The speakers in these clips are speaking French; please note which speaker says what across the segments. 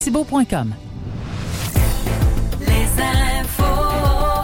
Speaker 1: Thibault.com.
Speaker 2: Les infos.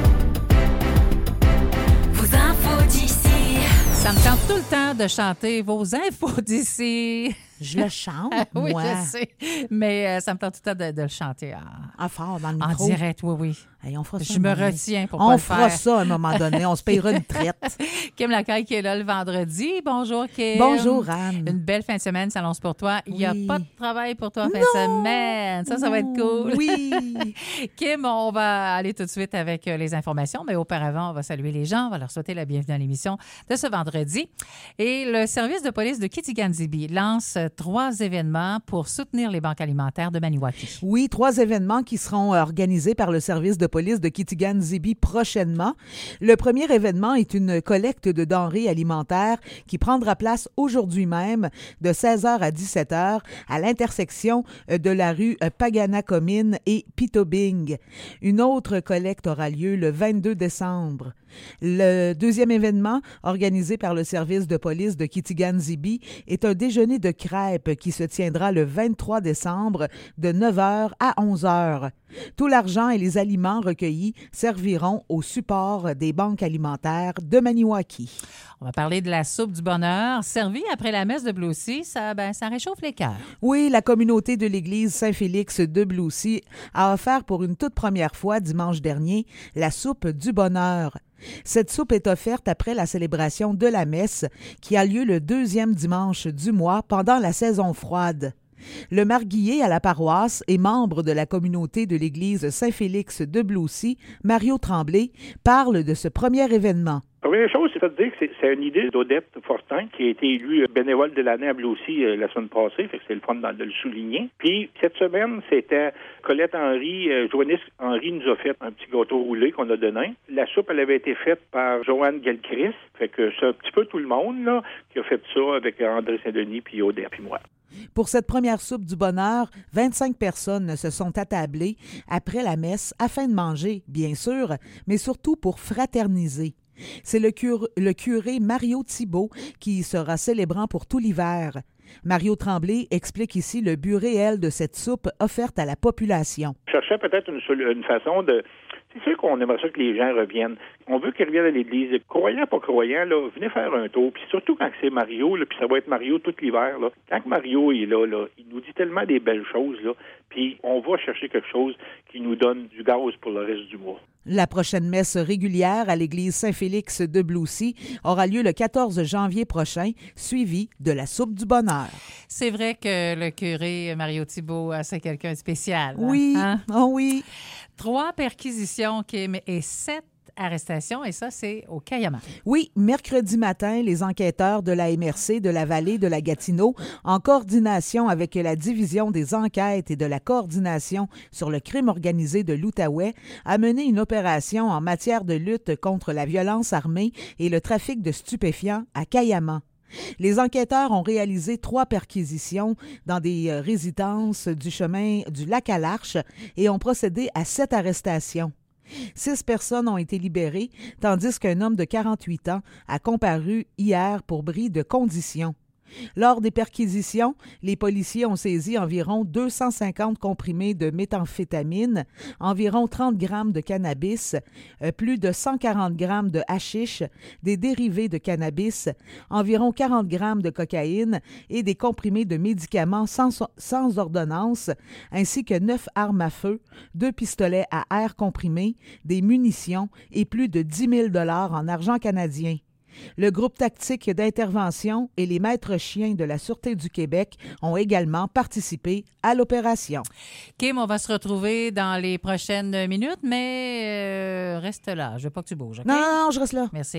Speaker 2: Vos infos d'ici.
Speaker 1: Ça me tente tout le temps de chanter vos infos d'ici.
Speaker 3: Je le chante,
Speaker 1: Oui,
Speaker 3: moi.
Speaker 1: je sais. Mais ça me tente tout le temps de le chanter
Speaker 3: Fort dans le
Speaker 1: en
Speaker 3: micro.
Speaker 1: direct, oui.
Speaker 3: Hey, on fera ça
Speaker 1: Je me
Speaker 3: un moment donné.
Speaker 1: retiens pour pas
Speaker 3: On
Speaker 1: le
Speaker 3: fera
Speaker 1: faire.
Speaker 3: ça à un moment donné. On se payera une traite.
Speaker 1: Kim Lacaille qui est là le vendredi. Bonjour, Kim.
Speaker 3: Bonjour, Anne.
Speaker 1: Une belle fin de semaine s'annonce pour toi. Il n'y a
Speaker 3: Oui.
Speaker 1: pas de travail pour toi en fin de semaine. Ça va être cool.
Speaker 3: Oui.
Speaker 1: Kim, on va aller tout de suite avec les informations, mais auparavant, on va saluer les gens, on va leur souhaiter la bienvenue à l'émission de ce vendredi. Et le service de police de Kitigan-Zibi lance 3 événements pour soutenir les banques alimentaires de Maniwaki.
Speaker 3: Oui, 3 événements qui seront organisés par le service de police de Kitigan-Zibi prochainement. Le premier événement est une collecte de denrées alimentaires qui prendra place aujourd'hui même de 16h à 17h à l'intersection de la rue Paganakomine et Pitobing. Une autre collecte aura lieu le 22 décembre. Le deuxième événement, organisé par le service de police de Kitigan-Zibi, est un déjeuner de crêpes qui se tiendra le 23 décembre de 9h à 11h. Tout l'argent et les aliments recueillis serviront au support des banques alimentaires de Maniwaki.
Speaker 1: On va parler de la soupe du bonheur, servie après la messe de Bloussy. Ça réchauffe les cœurs.
Speaker 3: Oui, la communauté de l'église Saint-Félix de Bloussy a offert pour une toute première fois dimanche dernier la soupe du bonheur. Cette soupe est offerte après la célébration de la messe qui a lieu le 2e dimanche du mois pendant la saison froide. Le marguillier à la paroisse et membre de la communauté de l'église Saint-Félix de Bloussy, Mario Tremblay, parle de ce premier événement.
Speaker 4: Première chose, c'est de dire que c'est une idée d'Odette Fortin qui a été élue bénévole de l'année à Bloussy la semaine passée, fait que c'est le fun de le souligner. Puis cette semaine, c'était Colette Henry, Joannis Henry nous a fait un petit gâteau roulé qu'on a donné. La soupe, elle avait été faite par Joanne Gelchrist, fait que c'est un petit peu tout le monde là qui a fait ça avec André Saint-Denis puis Odette puis moi.
Speaker 3: Pour cette première soupe du bonheur, 25 personnes se sont attablées après la messe afin de manger, bien sûr, mais surtout pour fraterniser. C'est le curé Mario Thibault qui sera célébrant pour tout l'hiver. Mario Tremblay explique ici le but réel de cette soupe offerte à la population.
Speaker 4: Je cherchais peut-être une façon de... C'est sûr qu'on aimerait ça que les gens reviennent. On veut qu'ils reviennent à l'église. Croyants, pas croyants, là, venez faire un tour. Puis surtout quand c'est Mario, là, puis ça va être Mario tout l'hiver. Là. Quand Mario est là, il nous dit tellement des belles choses. Là, puis on va chercher quelque chose qui nous donne du gaz pour le reste du mois.
Speaker 3: La prochaine messe régulière à l'église Saint-Félix de Bloussy aura lieu le 14 janvier prochain, suivie de la soupe du bonheur.
Speaker 1: C'est vrai que le curé Mario Thibault, c'est quelqu'un de spécial.
Speaker 3: Oui,
Speaker 1: Hein?
Speaker 3: oh oui.
Speaker 1: 3 perquisitions, Kim, et 7 arrestations, et ça, c'est au Cayama.
Speaker 3: Oui, mercredi matin, les enquêteurs de la MRC de la vallée de la Gatineau, en coordination avec la division des enquêtes et de la coordination sur le crime organisé de l'Outaouais, a mené une opération en matière de lutte contre la violence armée et le trafic de stupéfiants à Cayama. Les enquêteurs ont réalisé 3 perquisitions dans des résidences du chemin du Lac-à-l'Arche et ont procédé à 7 arrestations. 6 personnes ont été libérées, tandis qu'un homme de 48 ans a comparu hier pour bris de condition. Lors des perquisitions, les policiers ont saisi environ 250 comprimés de méthamphétamine, environ 30 grammes de cannabis, plus de 140 grammes de hashish, des dérivés de cannabis, environ 40 grammes de cocaïne et des comprimés de médicaments sans ordonnance, ainsi que 9 armes à feu, 2 pistolets à air comprimé, des munitions et plus de 10 000 $ en argent canadien. Le groupe tactique d'intervention et les maîtres chiens de la Sûreté du Québec ont également participé à l'opération.
Speaker 1: Kim, on va se retrouver dans les prochaines minutes, mais reste là. Je veux pas que tu bouges, OK?
Speaker 3: Non, je reste là.
Speaker 1: Merci.